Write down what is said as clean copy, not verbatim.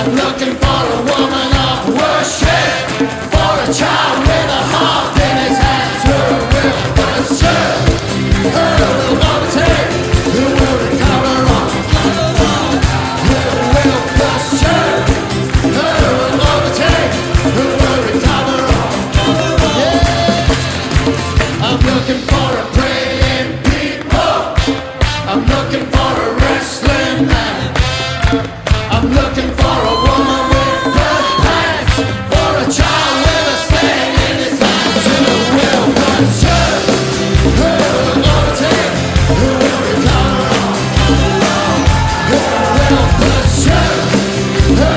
looking for a woman of worship, for a child with a heart.